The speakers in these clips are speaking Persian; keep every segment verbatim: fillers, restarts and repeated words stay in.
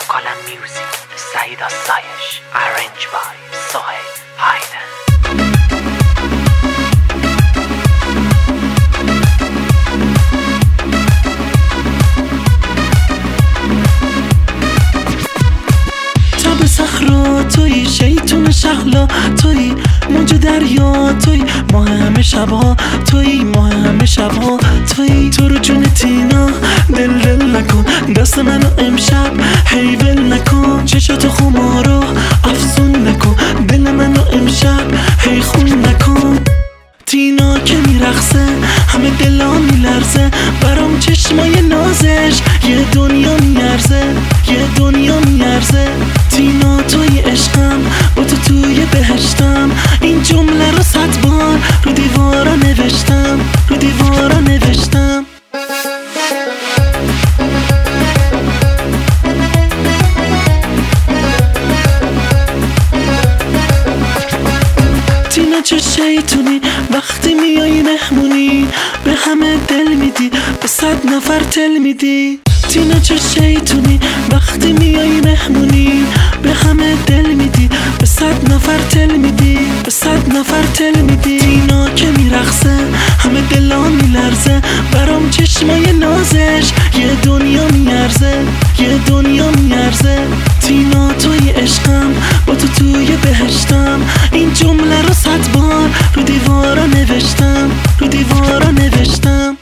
Column Music, Saida Sayesh, arranged by Sohail Haider. تاب صخرا توی، شیطون شهلا توی، موج دریا توی، ما همه شبها توی، ما همه شبها توی. تو رو جون تینا دل دل نکن، دست منو امشب هی ول نکن، چشاتو خمارو افزون نکن، دل منو امشب هی خون نکن. تینا که میرقصه همه دلا میلرزه، برام چشمای نازش یه دنیا میارزه، یه دنیا میارزه. تینا توی عشقم، با تو توی بهشتم، این جمله رو صد بار رو دیوارا نوشتم، رو دیوارا نوشتم. تینا چه شیطونی وقتی میای مهمونی، به همه دل میدی، به صد نفر تل میدی. تینا چه شیطونی وقتی میای مهمونی، به همه دل میدی، به صد نفر تل میدی، به صد نفر تل میدی. تینا که میرقصه همه دلا میلرزه، برام چشمای نازش یه دنیا میارزه، یه دنیا میارزه. تینا توی عشقم، با تو توی بهشتم، این جمله رو صد بار رو دیوارا نوشتم، رو دیوارا نوشتم.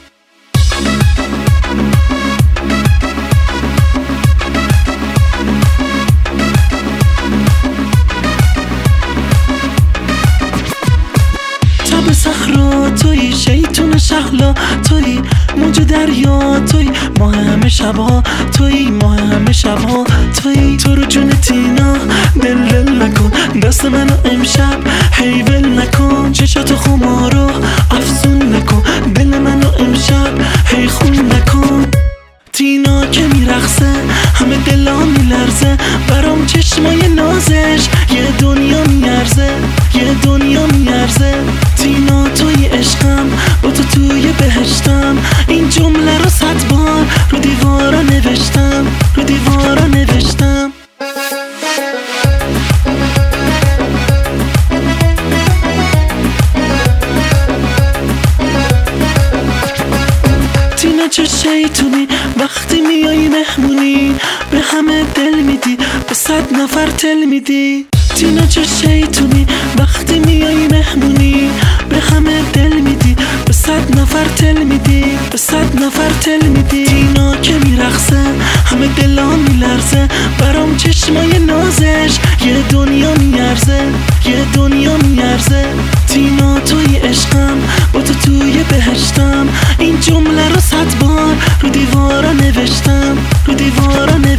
تاب صخرا توی، شیطون شهلا توی، موج دریا توی، ما همه شبها توی، ما همه شبها توی. تو رو جون تینا دل دل نکن، دست منو امشب هی ول نکن، چشاتو خمارو افزون نکن، دل منو امشب هی خون نکن. تینا که میرقصه همه دلا میلرزه، برام چشمای نازش یه دنیا میارزه، یه دنیا میارزه. تینا توی عشقم، با تو توی بهشتم، این جمله رو صد بار رو دیوارا نوشتم، رو دیوارا نوشتم. تینا چه شیطونی وقتی میای مهمونی، به همه دل میدی، به صد نفر تل میدی. تینا چه شیطونی وقتی میای مهمونی، به همه دل میدی، به صد نفر تل میدی، به صد نفر تل میدی. تینا که میرقصه همه دلا میلرزه، برام چشمای نازش یه دنیا میارزه، یه دنیا میارزه. تینا توی عشقم، با تو توی بهشتم، این جمله رو صد بار رو دیوارا نوشتم، رو دیوارا نوشتم.